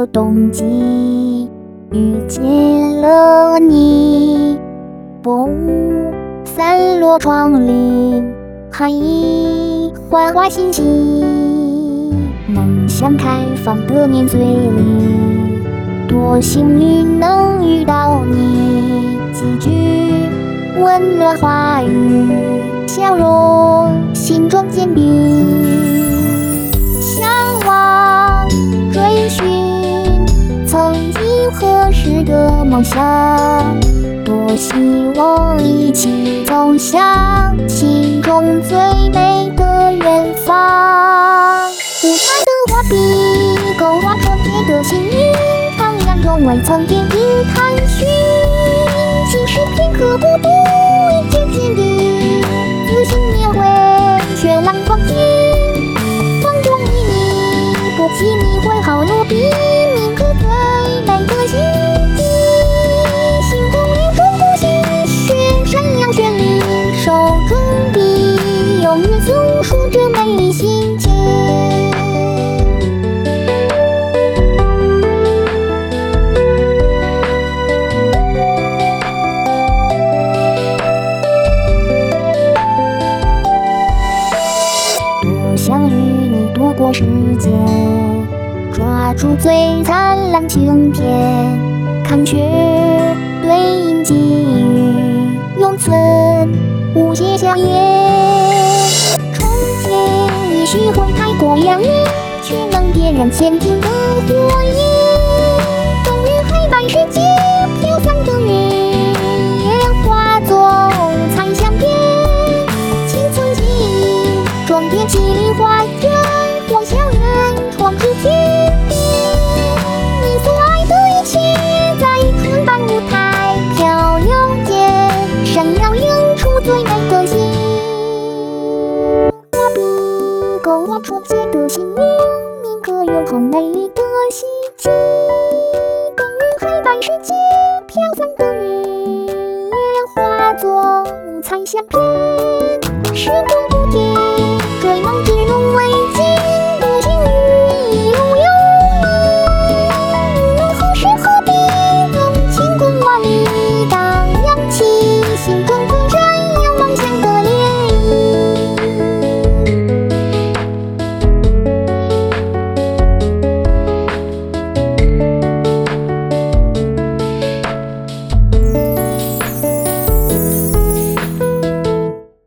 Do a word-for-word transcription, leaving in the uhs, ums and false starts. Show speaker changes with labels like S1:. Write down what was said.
S1: 个冬季遇见了你，不散落窗棂，还一花花欣喜，梦想开放的年岁里，多幸运能遇到你，几句温暖话语，笑容心中坚定，向往追寻曾经何时的梦想，多希望一起走向心中最美的远方。舞台的画笔勾画纯洁的心灵，徜徉中未曾言语探寻，心事片刻孤独一见坚定，自信描绘绚烂风景，风中与你不及你会好努比，铭刻最美的心境，星空里中孤星血闪耀绚丽，手中笔永远诉说着美丽心情。想与你度过时间，抓住最灿烂晴天，看雪对应际遇，永存无邪笑颜。憧憬也许会太过遥远，却能点燃前进的火焰。终于黑白世界飘散的云，也化作彩相片，青春记忆装点起梨花园，望校园创出天地。你所爱的一切，在春般舞台漂流间，闪耀映出最美的心。画笔勾画纯洁的心灵，铭刻永恒美丽的希冀。等于黑白世界飘散的云，也化作彩相片。